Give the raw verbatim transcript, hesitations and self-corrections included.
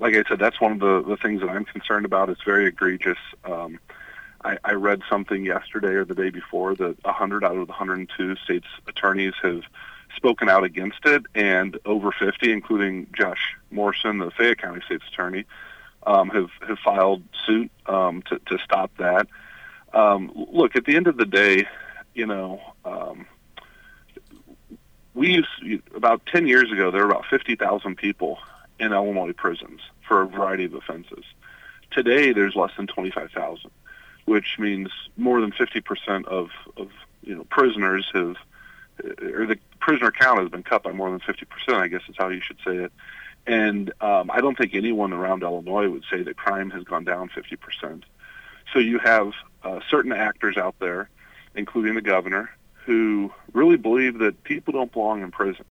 like I said, that's one of the, the things that I'm concerned about. It's very egregious. Um, I, I read something yesterday or the day before that one hundred out of the one hundred two states' attorneys have spoken out against it, and over fifty, including Josh Morrison, the Fayette County State's Attorney, um, have, have filed suit um, to, to stop that. Um, look, at the end of the day, you know, um, we used, about ten years ago, there were about fifty thousand people in Illinois prisons for a variety of offenses. Today, there's less than twenty-five thousand, which means more than fifty percent of, of you know prisoners have, or the prisoner count has been cut by more than fifty percent, I guess is how you should say it. And um, I don't think anyone around Illinois would say that crime has gone down fifty percent. So you have uh, certain actors out there, including the governor, who really believe that people don't belong in prison.